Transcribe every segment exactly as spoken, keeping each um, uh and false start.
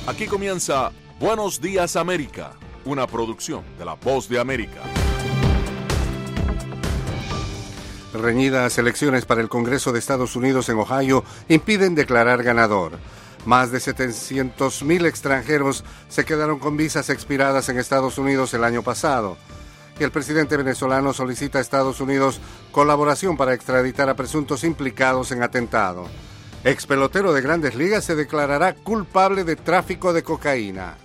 Aquí comienza Buenos Días América, una producción de La Voz de América. Reñidas elecciones para el Congreso de Estados Unidos en Ohio impiden declarar ganador. Más de setecientos mil extranjeros se quedaron con visas expiradas en Estados Unidos el año pasado. Y el presidente venezolano solicita a Estados Unidos colaboración para extraditar a presuntos implicados en atentado. Ex pelotero de Grandes Ligas se declarará culpable de tráfico de cocaína.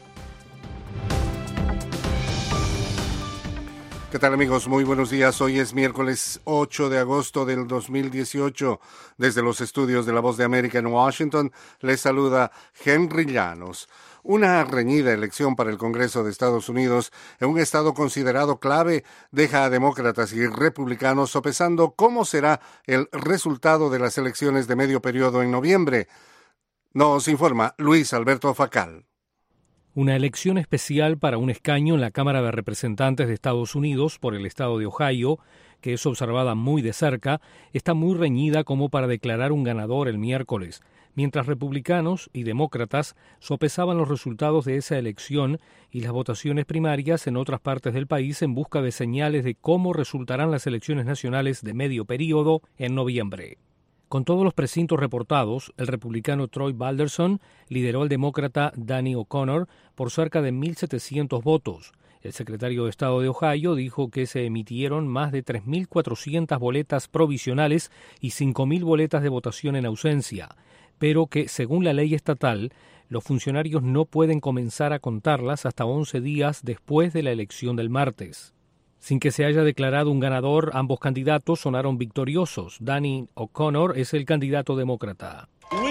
¿Qué tal, amigos? Muy buenos días. Hoy es miércoles ocho de agosto del dos mil dieciocho. Desde los estudios de La Voz de América en Washington, les saluda Henry Llanos. Una reñida elección para el Congreso de Estados Unidos en un estado considerado clave deja a demócratas y republicanos sopesando cómo será el resultado de las elecciones de medio periodo en noviembre. Nos informa Luis Alberto Facal. Una elección especial para un escaño en la Cámara de Representantes de Estados Unidos por el estado de Ohio, que es observada muy de cerca, está muy reñida como para declarar un ganador el miércoles, mientras republicanos y demócratas sopesaban los resultados de esa elección y las votaciones primarias en otras partes del país en busca de señales de cómo resultarán las elecciones nacionales de medio período en noviembre. Con todos los precintos reportados, el republicano Troy Balderson lideró al demócrata Danny O'Connor por cerca de mil setecientos votos. El secretario de Estado de Ohio dijo que se emitieron más de tres mil cuatrocientas boletas provisionales y cinco mil boletas de votación en ausencia, pero que, según la ley estatal, los funcionarios no pueden comenzar a contarlas hasta once días después de la elección del martes. Sin que se haya declarado un ganador, ambos candidatos sonaron victoriosos. Danny O'Connor es el candidato demócrata.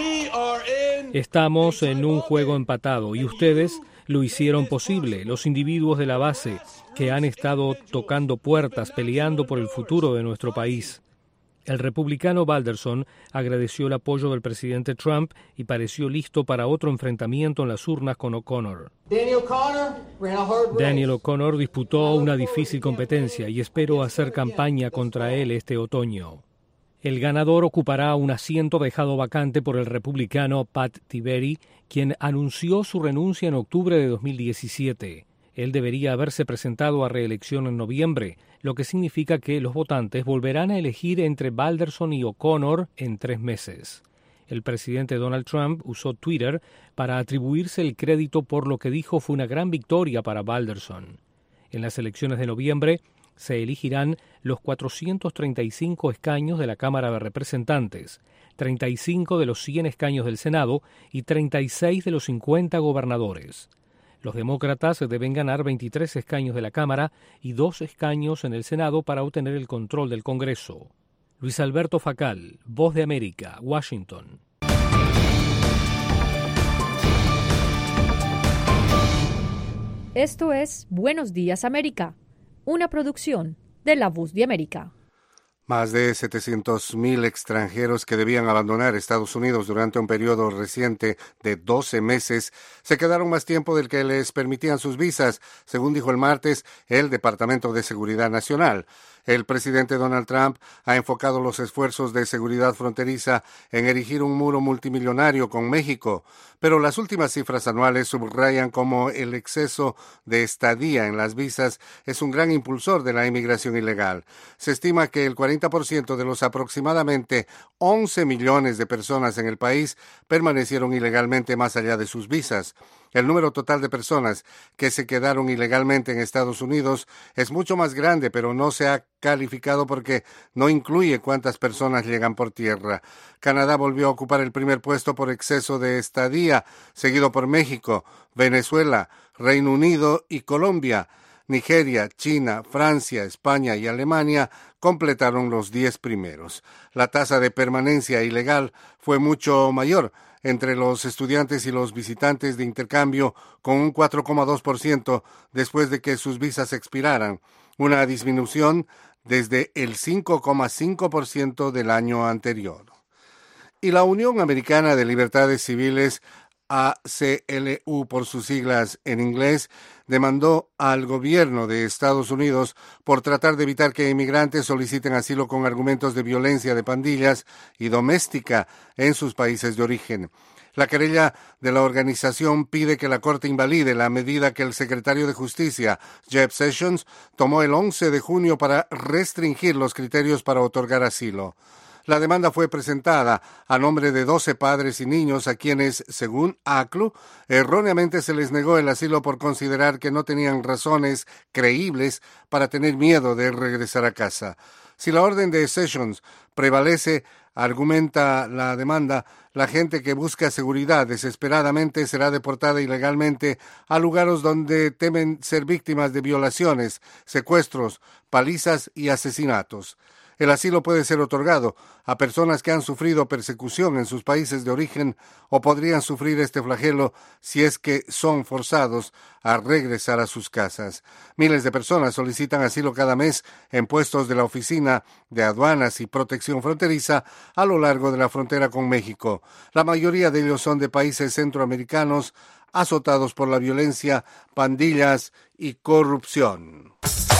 Estamos en un juego empatado y ustedes lo hicieron posible, los individuos de la base que han estado tocando puertas, peleando por el futuro de nuestro país. El republicano Balderson agradeció el apoyo del presidente Trump y pareció listo para otro enfrentamiento en las urnas con O'Connor. Daniel O'Connor disputó una difícil competencia y espero hacer campaña contra él este otoño. El ganador ocupará un asiento dejado vacante por el republicano Pat Tiberi, quien anunció su renuncia en octubre de dos mil diecisiete. Él debería haberse presentado a reelección en noviembre, lo que significa que los votantes volverán a elegir entre Balderson y O'Connor en tres meses. El presidente Donald Trump usó Twitter para atribuirse el crédito por lo que dijo fue una gran victoria para Balderson. En las elecciones de noviembre se elegirán los cuatrocientos treinta y cinco escaños de la Cámara de Representantes, treinta y cinco de los cien escaños del Senado y treinta y seis de los cincuenta gobernadores. Los demócratas deben ganar veintitrés escaños de la Cámara y dos escaños en el Senado para obtener el control del Congreso. Luis Alberto Facal, Voz de América, Washington. Esto es Buenos Días América, una producción de La Voz de América. Más de setecientos mil extranjeros que debían abandonar Estados Unidos durante un periodo reciente de doce meses se quedaron más tiempo del que les permitían sus visas, según dijo el martes el Departamento de Seguridad Nacional. El presidente Donald Trump ha enfocado los esfuerzos de seguridad fronteriza en erigir un muro multimillonario con México, pero las últimas cifras anuales subrayan cómo el exceso de estadía en las visas es un gran impulsor de la inmigración ilegal. Se estima que el cuarenta por ciento de los aproximadamente once millones de personas en el país permanecieron ilegalmente más allá de sus visas. El número total de personas que se quedaron ilegalmente en Estados Unidos es mucho más grande, pero no se ha calificado porque no incluye cuántas personas llegan por tierra. Canadá volvió a ocupar el primer puesto por exceso de estadía, seguido por México, Venezuela, Reino Unido y Colombia. Nigeria, China, Francia, España y Alemania completaron los diez primeros. La tasa de permanencia ilegal fue mucho mayor entre los estudiantes y los visitantes de intercambio, con un cuatro coma dos por ciento después de que sus visas expiraran, una disminución desde el cinco coma cinco por ciento del año anterior. Y la Unión Americana de Libertades Civiles, A C L U por sus siglas en inglés, demandó al gobierno de Estados Unidos por tratar de evitar que inmigrantes soliciten asilo con argumentos de violencia de pandillas y doméstica en sus países de origen. La querella de la organización pide que la Corte invalide la medida que el secretario de Justicia, Jeff Sessions, tomó el once de junio para restringir los criterios para otorgar asilo. La demanda fue presentada a nombre de doce padres y niños a quienes, según A C L U, erróneamente se les negó el asilo por considerar que no tenían razones creíbles para tener miedo de regresar a casa. Si la orden de Sessions prevalece, argumenta la demanda, la gente que busca seguridad desesperadamente será deportada ilegalmente a lugares donde temen ser víctimas de violaciones, secuestros, palizas y asesinatos. El asilo puede ser otorgado a personas que han sufrido persecución en sus países de origen o podrían sufrir este flagelo si es que son forzados a regresar a sus casas. Miles de personas solicitan asilo cada mes en puestos de la Oficina de Aduanas y Protección Fronteriza a lo largo de la frontera con México. La mayoría de ellos son de países centroamericanos azotados por la violencia, pandillas y corrupción.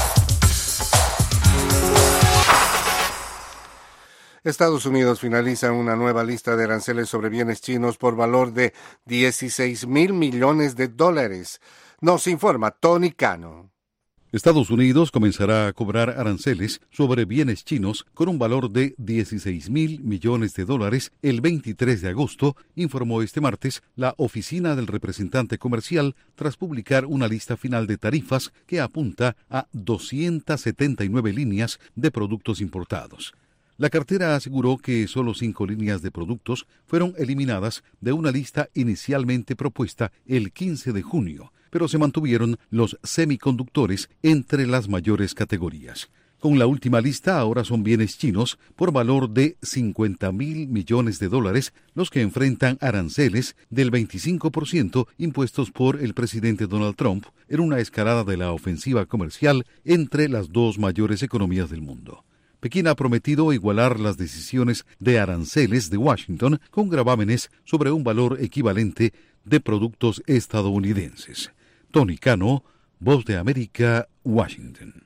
Estados Unidos finaliza una nueva lista de aranceles sobre bienes chinos por valor de dieciséis mil millones de dólares. Nos informa Tony Cano. Estados Unidos comenzará a cobrar aranceles sobre bienes chinos con un valor de dieciséis mil millones de dólares el veintitrés de agosto, informó este martes la Oficina del Representante Comercial tras publicar una lista final de tarifas que apunta a doscientas setenta y nueve líneas de productos importados. La cartera aseguró que solo cinco líneas de productos fueron eliminadas de una lista inicialmente propuesta el quince de junio, pero se mantuvieron los semiconductores entre las mayores categorías. Con la última lista ahora son bienes chinos por valor de cincuenta mil millones de dólares los que enfrentan aranceles del veinticinco por ciento impuestos por el presidente Donald Trump en una escalada de la ofensiva comercial entre las dos mayores economías del mundo. Pekín ha prometido igualar las decisiones de aranceles de Washington con gravámenes sobre un valor equivalente de productos estadounidenses. Tony Cano, Voz de América, Washington.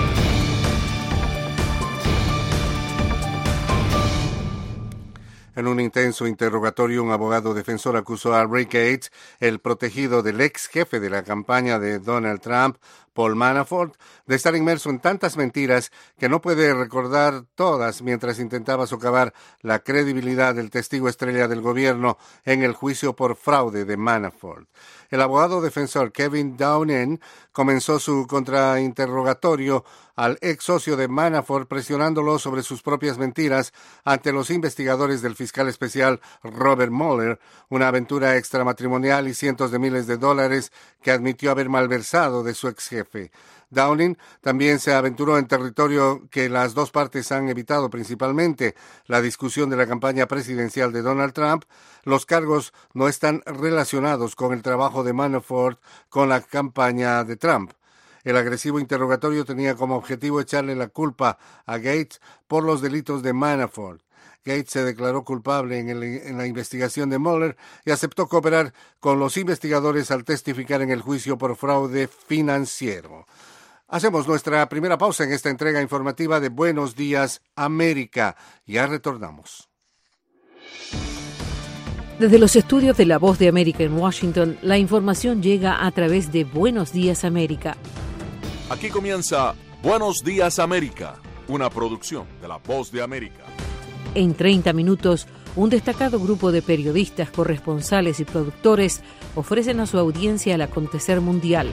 En un intenso interrogatorio, un abogado defensor acusó a Rick Gates, el protegido del ex jefe de la campaña de Donald Trump, Paul Manafort, de estar inmerso en tantas mentiras que no puede recordar todas mientras intentaba socavar la credibilidad del testigo estrella del gobierno en el juicio por fraude de Manafort. El abogado defensor Kevin Downing comenzó su contrainterrogatorio al ex socio de Manafort presionándolo sobre sus propias mentiras ante los investigadores del fiscal especial Robert Mueller, una aventura extramatrimonial y cientos de miles de dólares que admitió haber malversado de su ex jefe. Downing también se aventuró en territorio que las dos partes han evitado, principalmente la discusión de la campaña presidencial de Donald Trump. Los cargos no están relacionados con el trabajo de Manafort con la campaña de Trump. El agresivo interrogatorio tenía como objetivo echarle la culpa a Gates por los delitos de Manafort. Gates se declaró culpable en, el, en la investigación de Mueller y aceptó cooperar con los investigadores al testificar en el juicio por fraude financiero. Hacemos nuestra primera pausa en esta entrega informativa de Buenos Días, América. Ya retornamos. Desde los estudios de La Voz de América en Washington, la información llega a través de Buenos Días, América. Aquí comienza Buenos Días, América, una producción de La Voz de América. En treinta minutos, un destacado grupo de periodistas, corresponsales y productores ofrecen a su audiencia el acontecer mundial.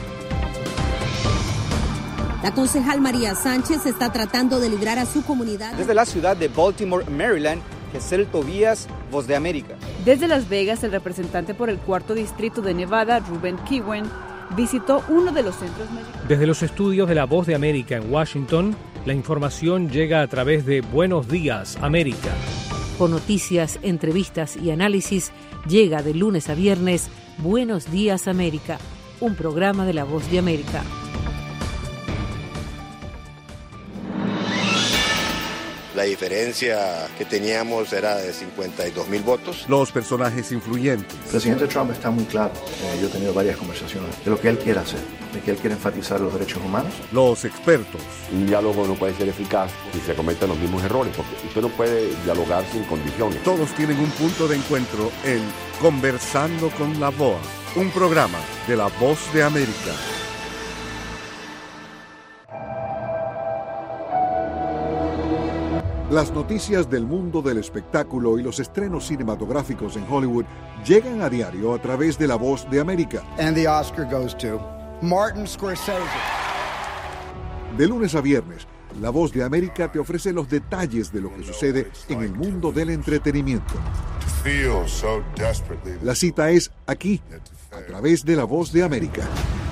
La concejal María Sánchez está tratando de librar a su comunidad. Desde la ciudad de Baltimore, Maryland, Gesel Tobías, Voz de América. Desde Las Vegas, el representante por el cuarto distrito de Nevada, Ruben Kiwen, visitó uno de los centros médicos. Desde los estudios de La Voz de América en Washington, la información llega a través de Buenos Días, América. Con noticias, entrevistas y análisis, llega de lunes a viernes Buenos Días, América, un programa de La Voz de América. La diferencia que teníamos era de cincuenta y dos mil votos. Los personajes influyentes. El presidente Trump está muy claro. Eh, yo he tenido varias conversaciones de lo que él quiere hacer, de que él quiere enfatizar los derechos humanos. Los expertos. Un diálogo no puede ser eficaz si se cometen los mismos errores, porque usted no puede dialogar sin condiciones. Todos tienen un punto de encuentro en Conversando con la V O A, un programa de La Voz de América. Las noticias del mundo del espectáculo y los estrenos cinematográficos en Hollywood llegan a diario a través de La Voz de América. And the Oscar goes to Martin Scorsese. De lunes a viernes, La Voz de América te ofrece los detalles de lo que sucede en el mundo del entretenimiento. La cita es aquí, a través de La Voz de América.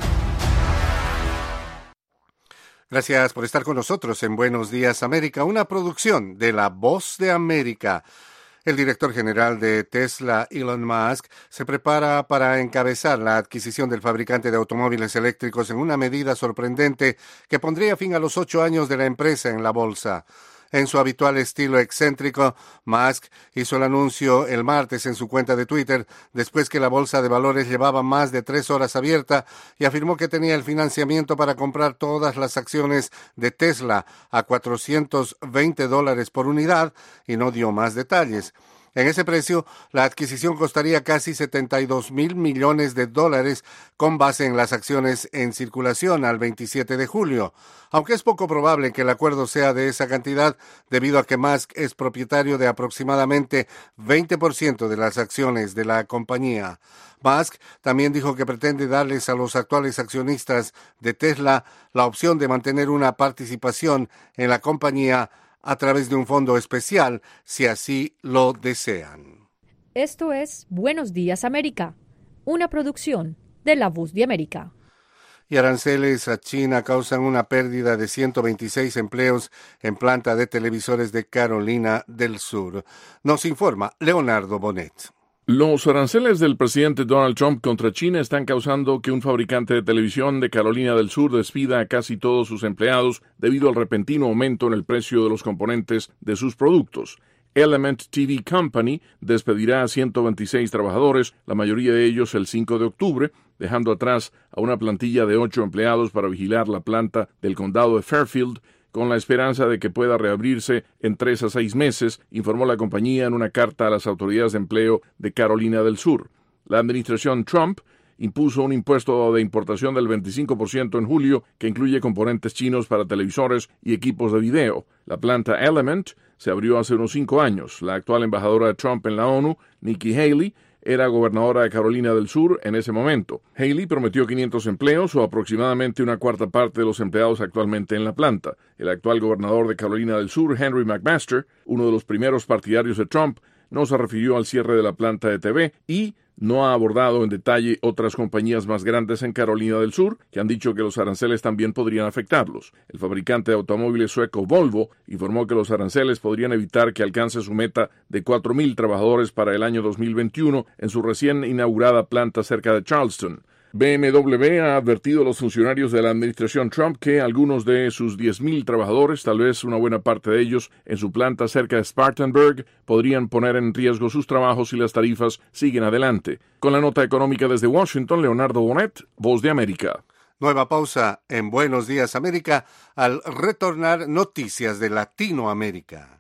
Gracias por estar con nosotros en Buenos Días América, una producción de La Voz de América. El director general de Tesla, Elon Musk, se prepara para encabezar la adquisición del fabricante de automóviles eléctricos en una medida sorprendente que pondría fin a los ocho años de la empresa en la bolsa. En su habitual estilo excéntrico, Musk hizo el anuncio el martes en su cuenta de Twitter, después que la bolsa de valores llevaba más de tres horas abierta, y afirmó que tenía el financiamiento para comprar todas las acciones de Tesla a cuatrocientos veinte dólares por unidad y no dio más detalles. En ese precio, la adquisición costaría casi setenta y dos mil millones de dólares con base en las acciones en circulación al veintisiete de julio, aunque es poco probable que el acuerdo sea de esa cantidad debido a que Musk es propietario de aproximadamente veinte por ciento de las acciones de la compañía. Musk también dijo que pretende darles a los actuales accionistas de Tesla la opción de mantener una participación en la compañía a través de un fondo especial, si así lo desean. Esto es Buenos Días América, una producción de La Voz de América. Y aranceles a China causan una pérdida de ciento veintiséis empleos en planta de televisores de Carolina del Sur. Nos informa Leonardo Bonet. Los aranceles del presidente Donald Trump contra China están causando que un fabricante de televisión de Carolina del Sur despida a casi todos sus empleados debido al repentino aumento en el precio de los componentes de sus productos. Element T V Company despedirá a ciento veintiséis trabajadores, la mayoría de ellos el cinco de octubre, dejando atrás a una plantilla de ocho empleados para vigilar la planta del condado de Fairfield, con la esperanza de que pueda reabrirse en tres a seis meses, informó la compañía en una carta a las autoridades de empleo de Carolina del Sur. La administración Trump impuso un impuesto de importación del veinticinco por ciento en julio que incluye componentes chinos para televisores y equipos de video. La planta Element se abrió hace unos cinco años. La actual embajadora de Trump en la ONU, Nikki Haley, era gobernadora de Carolina del Sur en ese momento. Haley prometió quinientos empleos o aproximadamente una cuarta parte de los empleados actualmente en la planta. El actual gobernador de Carolina del Sur, Henry McMaster, uno de los primeros partidarios de Trump, no se refirió al cierre de la planta de T V y no ha abordado en detalle otras compañías más grandes en Carolina del Sur que han dicho que los aranceles también podrían afectarlos. El fabricante de automóviles sueco Volvo informó que los aranceles podrían evitar que alcance su meta de cuatro mil trabajadores para el año dos mil veintiuno en su recién inaugurada planta cerca de Charleston. B M W ha advertido a los funcionarios de la administración Trump que algunos de sus diez mil trabajadores, tal vez una buena parte de ellos en su planta cerca de Spartanburg, podrían poner en riesgo sus trabajos si las tarifas siguen adelante. Con la nota económica desde Washington, Leonardo Bonet, Voz de América. Nueva pausa en Buenos Días América al retornar noticias de Latinoamérica.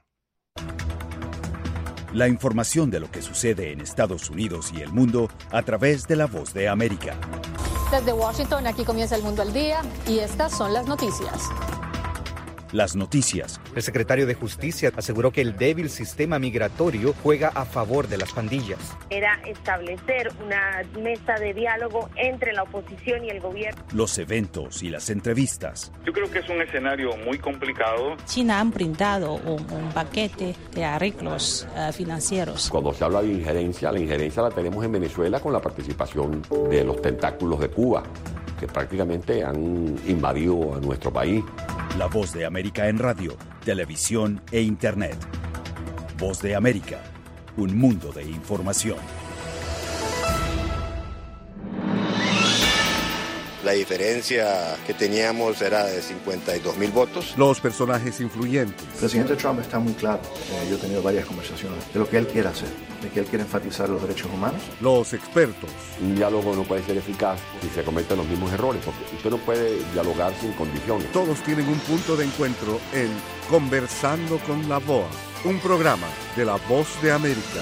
La información de lo que sucede en Estados Unidos y el mundo a través de La Voz de América. Desde Washington, aquí comienza El Mundo al Día y estas son las noticias. Las noticias. El secretario de Justicia aseguró que el débil sistema migratorio juega a favor de las pandillas. Era establecer una mesa de diálogo entre la oposición y el gobierno. Los eventos y las entrevistas. Yo creo que es un escenario muy complicado. China han brindado un, un paquete de arreglos uh, financieros. Cuando se habla de injerencia, la injerencia la tenemos en Venezuela con la participación de los tentáculos de Cuba, que prácticamente han invadido a nuestro país. La Voz de América en radio, televisión e Internet. Voz de América, un mundo de información. La diferencia que teníamos era de cincuenta y dos mil votos. Los personajes influyentes. El presidente Trump está muy claro. Eh, yo he tenido varias conversaciones de lo que él quiere hacer, de que él quiere enfatizar los derechos humanos. Los expertos. Un diálogo no puede ser eficaz si se cometen los mismos errores, porque usted no puede dialogar sin condiciones. Todos tienen un punto de encuentro en Conversando con la V O A, un programa de La Voz de América.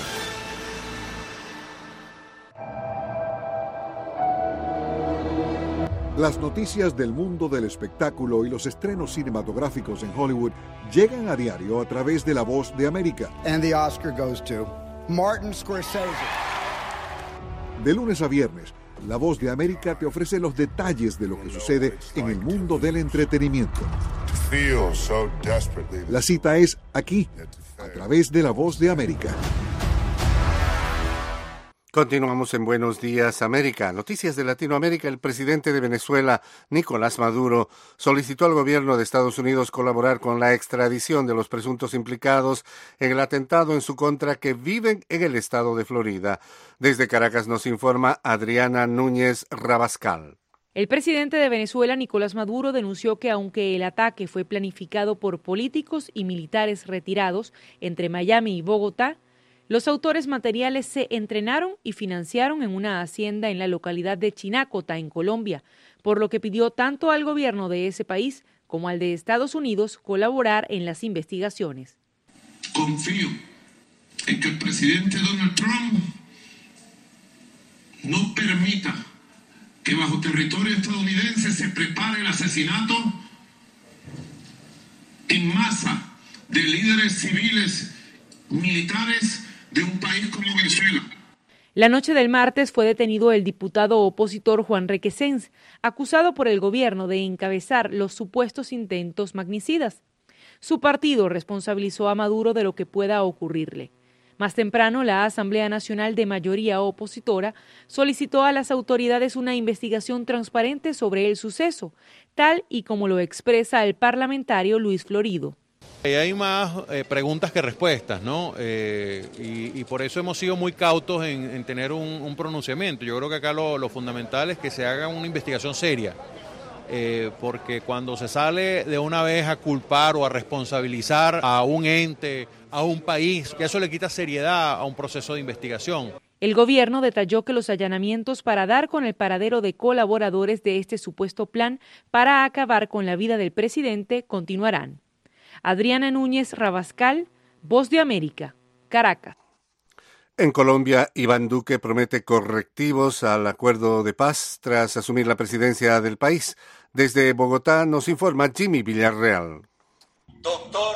Las noticias del mundo del espectáculo y los estrenos cinematográficos en Hollywood llegan a diario a través de La Voz de América. And the Oscar goes to Martin Scorsese. De lunes a viernes, La Voz de América te ofrece los detalles de lo que sucede en el mundo del entretenimiento. La cita es aquí, a través de La Voz de América. Continuamos en Buenos Días América. Noticias de Latinoamérica. El presidente de Venezuela, Nicolás Maduro, solicitó al gobierno de Estados Unidos colaborar con la extradición de los presuntos implicados en el atentado en su contra que viven en el estado de Florida. Desde Caracas nos informa Adriana Núñez Rabascal. El presidente de Venezuela, Nicolás Maduro, denunció que aunque el ataque fue planificado por políticos y militares retirados entre Miami y Bogotá, los autores materiales se entrenaron y financiaron en una hacienda en la localidad de Chinácota, en Colombia, por lo que pidió tanto al gobierno de ese país como al de Estados Unidos colaborar en las investigaciones. Confío en que el presidente Donald Trump no permita que bajo territorio estadounidense se prepare el asesinato en masa de líderes civiles, militares de un país como Venezuela. La noche del martes fue detenido el diputado opositor Juan Requesens, acusado por el gobierno de encabezar los supuestos intentos magnicidas. Su partido responsabilizó a Maduro de lo que pueda ocurrirle. Más temprano, la Asamblea Nacional de mayoría opositora solicitó a las autoridades una investigación transparente sobre el suceso, tal y como lo expresa el parlamentario Luis Florido. Hay más eh, preguntas que respuestas, ¿no? Eh, y, y por eso hemos sido muy cautos en, en tener un, un pronunciamiento. Yo creo que acá lo, lo fundamental es que se haga una investigación seria, eh, porque cuando se sale de una vez a culpar o a responsabilizar a un ente, a un país, que eso le quita seriedad a un proceso de investigación. El gobierno detalló que los allanamientos para dar con el paradero de colaboradores de este supuesto plan para acabar con la vida del presidente continuarán. Adriana Núñez Rabascal, Voz de América, Caracas. En Colombia, Iván Duque promete correctivos al acuerdo de paz tras asumir la presidencia del país. Desde Bogotá nos informa Jimmy Villarreal. Doctor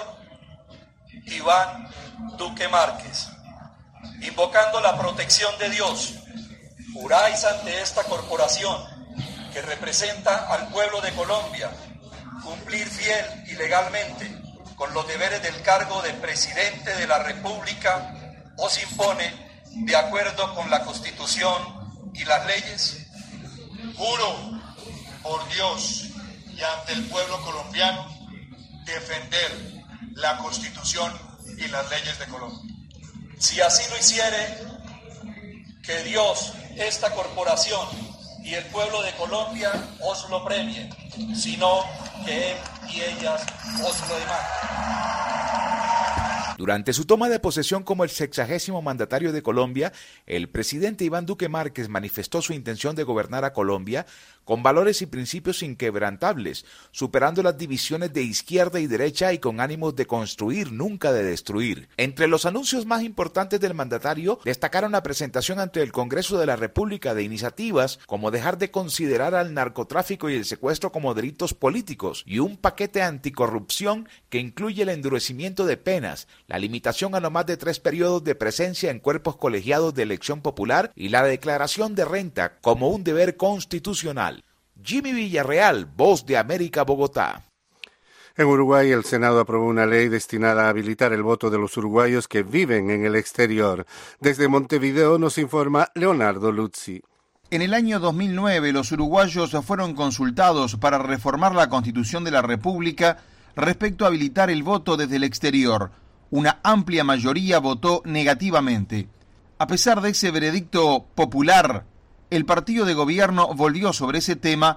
Iván Duque Márquez, invocando la protección de Dios, juráis ante esta corporación que representa al pueblo de Colombia cumplir fiel y legalmente con los deberes del cargo de presidente de la República, os impone, de acuerdo con la Constitución y las leyes. Juro por Dios y ante el pueblo colombiano defender la Constitución y las leyes de Colombia. Si así lo hiciere, que Dios, esta corporación y el pueblo de Colombia os lo premien, sino que él y ellas os lo demanden. Durante su toma de posesión como el sexagésimo mandatario de Colombia, el presidente Iván Duque Márquez manifestó su intención de gobernar a Colombia con valores y principios inquebrantables, superando las divisiones de izquierda y derecha y con ánimos de construir, nunca de destruir. Entre los anuncios más importantes del mandatario destacaron la presentación ante el Congreso de la República de iniciativas como dejar de considerar al narcotráfico y el secuestro como delitos políticos y un paquete anticorrupción que incluye el endurecimiento de penas, la limitación a no más de tres periodos de presencia en cuerpos colegiados de elección popular y la declaración de renta como un deber constitucional. Jimmy Villarreal, Voz de América, Bogotá. En Uruguay, el Senado aprobó una ley destinada a habilitar el voto de los uruguayos que viven en el exterior. Desde Montevideo nos informa Leonardo Luzzi. En el año dos mil nueve, los uruguayos fueron consultados para reformar la Constitución de la República respecto a habilitar el voto desde el exterior. Una amplia mayoría votó negativamente. A pesar de ese veredicto popular, el partido de gobierno volvió sobre ese tema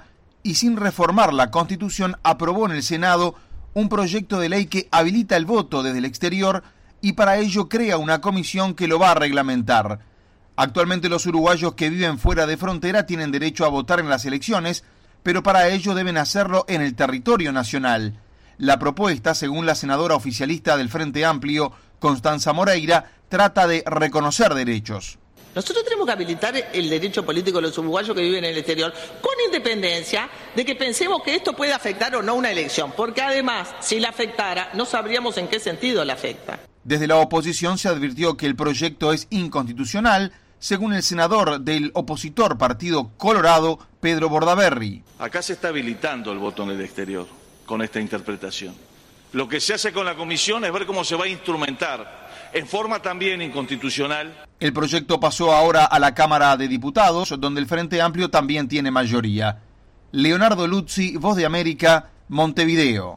y sin reformar la Constitución aprobó en el Senado un proyecto de ley que habilita el voto desde el exterior y para ello crea una comisión que lo va a reglamentar. Actualmente los uruguayos que viven fuera de frontera tienen derecho a votar en las elecciones, pero para ello deben hacerlo en el territorio nacional. La propuesta, según la senadora oficialista del Frente Amplio, Constanza Moreira, trata de reconocer derechos. Nosotros tenemos que habilitar el derecho político de los uruguayos que viven en el exterior, con independencia de que pensemos que esto puede afectar o no una elección, porque además, si la afectara, no sabríamos en qué sentido la afecta. Desde la oposición se advirtió que el proyecto es inconstitucional, según el senador del opositor Partido Colorado, Pedro Bordaberry. Acá se está habilitando el voto en el exterior con esta interpretación. Lo que se hace con la comisión es ver cómo se va a instrumentar en forma también inconstitucional. El proyecto pasó ahora a la Cámara de Diputados, donde el Frente Amplio también tiene mayoría. Leonardo Luzzi, Voz de América, Montevideo.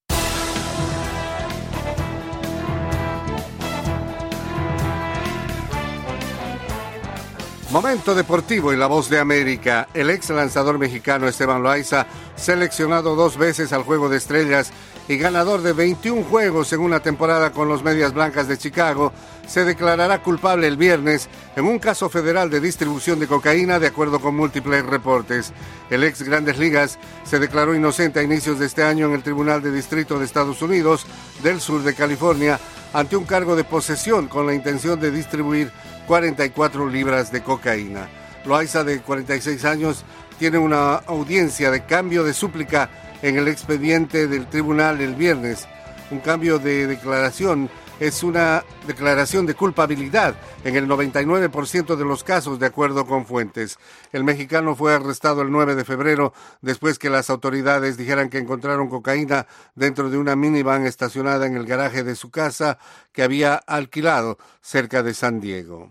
Momento deportivo en La Voz de América. El ex lanzador mexicano Esteban Loaiza, seleccionado dos veces al Juego de Estrellas y ganador de veintiún juegos en una temporada con los Medias Blancas de Chicago, se declarará culpable el viernes en un caso federal de distribución de cocaína, de acuerdo con múltiples reportes. El ex Grandes Ligas se declaró inocente a inicios de este año en el Tribunal de Distrito de Estados Unidos del sur de California ante un cargo de posesión con la intención de distribuir cuarenta y cuatro libras de cocaína. Loaiza, de cuarenta y seis años, tiene una audiencia de cambio de súplica en el expediente del tribunal el viernes. Un cambio de declaración es una declaración de culpabilidad en el noventa y nueve por ciento de los casos, de acuerdo con fuentes. El mexicano fue arrestado el nueve de febrero después que las autoridades dijeran que encontraron cocaína dentro de una minivan estacionada en el garaje de su casa que había alquilado cerca de San Diego.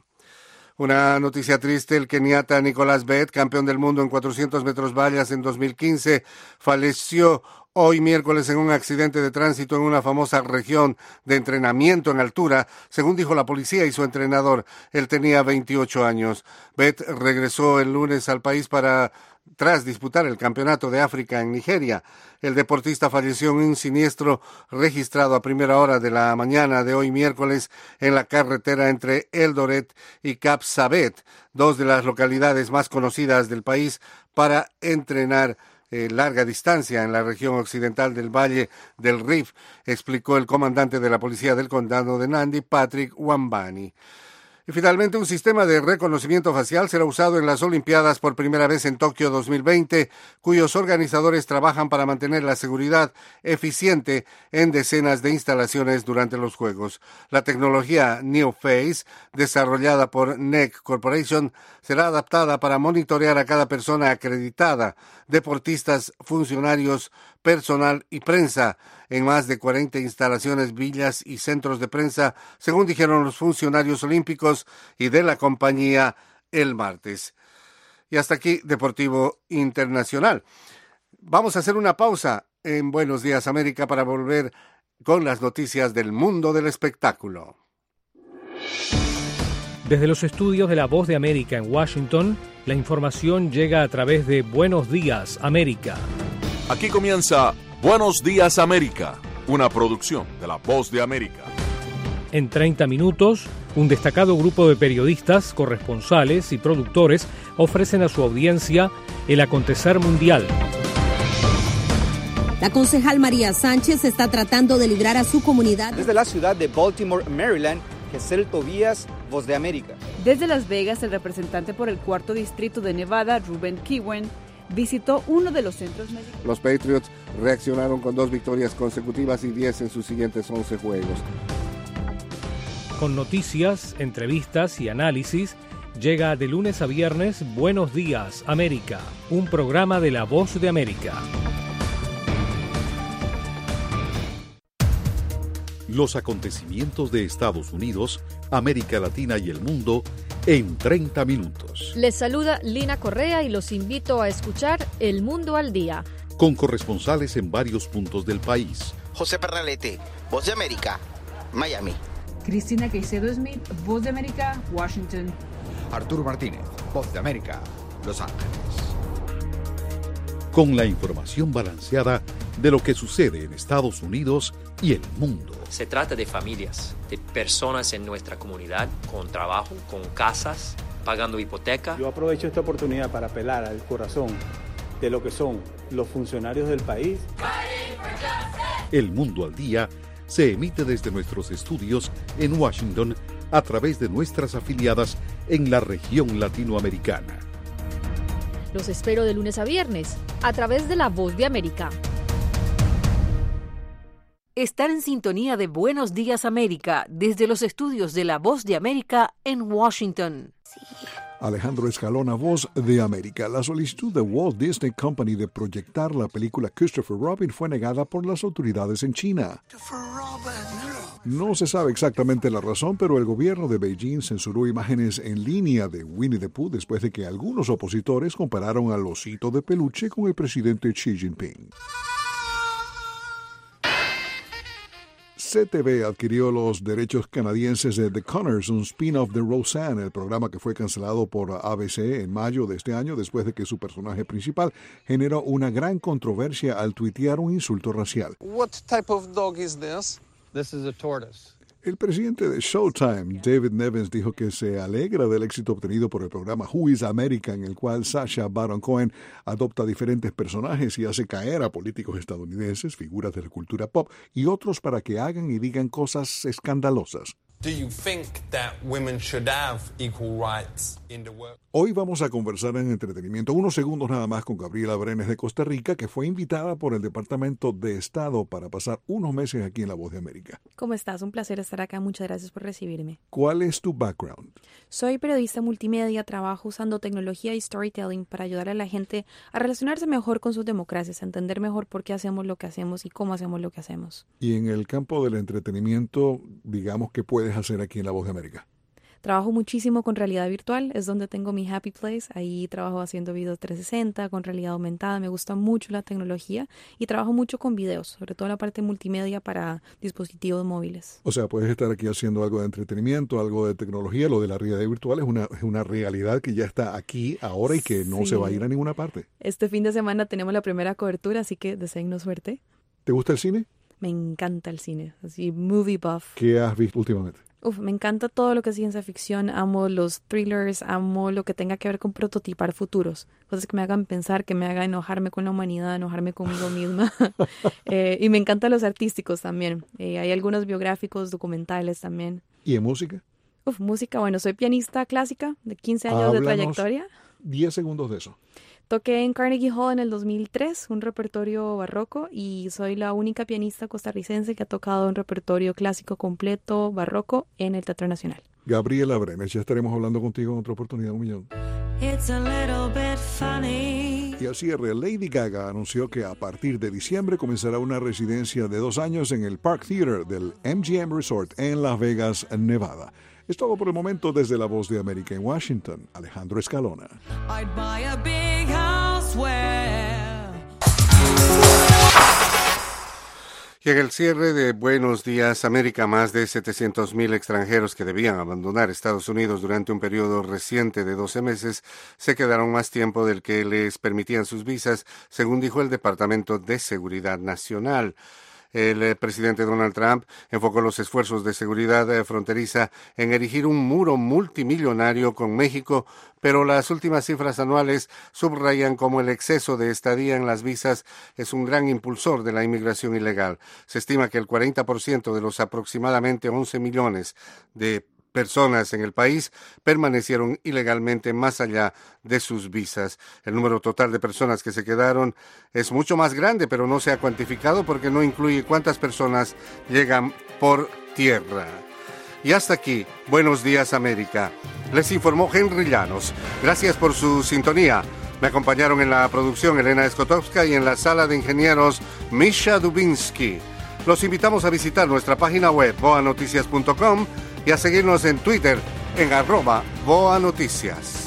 Una noticia triste: el keniata Nicolás Bett, campeón del mundo en cuatrocientos metros vallas en dos mil quince, falleció hoy miércoles en un accidente de tránsito en una famosa región de entrenamiento en altura, según dijo la policía y su entrenador. Él tenía veintiocho años. Bett regresó el lunes al país para tras disputar el Campeonato de África en Nigeria. El deportista falleció en un siniestro registrado a primera hora de la mañana de hoy miércoles en la carretera entre Eldoret y Kapsabet, dos de las localidades más conocidas del país para entrenar eh, larga distancia en la región occidental del Valle del Rift, explicó el comandante de la policía del condado de Nandi, Patrick Wambani. Y finalmente, un sistema de reconocimiento facial será usado en las Olimpiadas por primera vez en Tokio dos mil veinte, cuyos organizadores trabajan para mantener la seguridad eficiente en decenas de instalaciones durante los Juegos. La tecnología NeoFace, desarrollada por N E C Corporation, será adaptada para monitorear a cada persona acreditada, deportistas, funcionarios, personal y prensa, en más de cuarenta instalaciones, villas y centros de prensa, según dijeron los funcionarios olímpicos y de la compañía el martes. Y hasta aquí, Deportivo Internacional. Vamos a hacer una pausa en Buenos Días América para volver con las noticias del mundo del espectáculo. Desde los estudios de La Voz de América en Washington, la información llega a través de Buenos Días América. Aquí comienza Buenos Días América, una producción de La Voz de América. En treinta minutos, un destacado grupo de periodistas, corresponsales y productores ofrecen a su audiencia el acontecer mundial. La concejal María Sánchez está tratando de librar a su comunidad. Desde la ciudad de Baltimore, Maryland, Gesell Tobías, Voz de América. Desde Las Vegas, el representante por el cuarto distrito de Nevada, Ruben Kiwen, visitó uno de los centros médicos. Los Patriots reaccionaron con dos victorias consecutivas y diez en sus siguientes once juegos. Con noticias, entrevistas y análisis, llega de lunes a viernes Buenos Días América, un programa de La Voz de América. Los acontecimientos de Estados Unidos, América Latina y el mundo en treinta minutos. Les saluda Lina Correa y los invito a escuchar El Mundo al Día. Con corresponsales en varios puntos del país. José Pernalete, Voz de América, Miami. Cristina Caicedo Smith, Voz de América, Washington. Arturo Martínez, Voz de América, Los Ángeles. con la información balanceada de lo que sucede en Estados Unidos y el mundo. Se trata de familias, de personas en nuestra comunidad con trabajo, con casas, pagando hipoteca. Yo aprovecho esta oportunidad para apelar al corazón de lo que son los funcionarios del país. El Mundo al Día se emite desde nuestros estudios en Washington a través de nuestras afiliadas en la región latinoamericana. Los espero de lunes a viernes a través de La Voz de América. Estar en sintonía de Buenos Días América desde los estudios de La Voz de América en Washington. Alejandro Escalona, Voz de América. La solicitud de Walt Disney Company de proyectar la película Christopher Robin fue negada por las autoridades en China. No se sabe exactamente la razón, pero el gobierno de Beijing censuró imágenes en línea de Winnie the Pooh después de que algunos opositores compararon al osito de peluche con el presidente Xi Jinping. C T V adquirió los derechos canadienses de The Conners, un spin-off de Roseanne, el programa que fue cancelado por A B C en mayo de este año después de que su personaje principal generó una gran controversia al tuitear un insulto racial. What type of dog is this? This is a tortoise. El presidente de Showtime, David Nevins, dijo que se alegra del éxito obtenido por el programa Who is America, en el cual Sacha Baron Cohen adopta diferentes personajes y hace caer a políticos estadounidenses, figuras de la cultura pop y otros para que hagan y digan cosas escandalosas. Do you think that women should have equal rights in the work? Hoy vamos a conversar en entretenimiento unos segundos nada más con Gabriela Brenes de Costa Rica, que fue invitada por el Departamento de Estado para pasar unos meses aquí en La Voz de América. ¿Cómo estás? Un placer estar acá. Muchas gracias por recibirme. ¿Cuál es tu background? Soy periodista multimedia, trabajo usando tecnología y storytelling para ayudar a la gente a relacionarse mejor con sus democracias, a entender mejor por qué hacemos lo que hacemos y cómo hacemos lo que hacemos. Y en el campo del entretenimiento, digamos, ¿qué puedes hacer aquí en La Voz de América? Trabajo muchísimo con realidad virtual, es donde tengo mi happy place. Ahí trabajo haciendo videos trescientos sesenta, con realidad aumentada. Me gusta mucho la tecnología y trabajo mucho con videos, sobre todo la parte multimedia para dispositivos móviles. O sea, puedes estar aquí haciendo algo de entretenimiento, algo de tecnología. Lo de la realidad virtual es una, es una realidad que ya está aquí ahora y que no sí. se va a ir a ninguna parte. Este fin de semana tenemos la primera cobertura, así que deseennos suerte. ¿Te gusta el cine? Me encanta el cine, así movie buff. ¿Qué has visto últimamente? Uf, me encanta todo lo que es ciencia ficción, amo los thrillers, amo lo que tenga que ver con prototipar futuros, cosas que me hagan pensar, que me hagan enojarme con la humanidad, enojarme conmigo misma. eh, y me encantan los artísticos también, eh, hay algunos biográficos, documentales también. ¿Y en música? Uf, música, bueno, soy pianista clásica de quince años Háblanos de trayectoria. diez segundos de eso. Toqué en Carnegie Hall en el dos mil tres, un repertorio barroco, y soy la única pianista costarricense que ha tocado un repertorio clásico completo barroco en el Teatro Nacional. Gabriela Brenes, ya estaremos hablando contigo en otra oportunidad, un millón. It's a little bit funny. Y al cierre, Lady Gaga anunció que a partir de diciembre comenzará una residencia de dos años en el Park Theater del M G M Resort en Las Vegas, Nevada. Es todo por el momento desde La Voz de América en Washington. Alejandro Escalona. I'd buy a big house where... Y en el cierre de Buenos Días América, más de setecientos mil extranjeros que debían abandonar Estados Unidos durante un periodo reciente de doce meses se quedaron más tiempo del que les permitían sus visas, según dijo el Departamento de Seguridad Nacional. El eh, presidente Donald Trump enfocó los esfuerzos de seguridad eh, fronteriza en erigir un muro multimillonario con México, pero las últimas cifras anuales subrayan cómo el exceso de estadía en las visas es un gran impulsor de la inmigración ilegal. Se estima que el cuarenta por ciento de los aproximadamente once millones de personas en el país permanecieron ilegalmente más allá de sus visas. El número total de personas que se quedaron es mucho más grande, pero no se ha cuantificado porque no incluye cuántas personas llegan por tierra. Y hasta aquí, Buenos Días América. Les informó Henry Llanos. Gracias por su sintonía. Me acompañaron en la producción Elena Skotowska y en la sala de ingenieros Misha Dubinsky. Los invitamos a visitar nuestra página web boa noticias punto com y a seguirnos en Twitter en arroba boa noticias.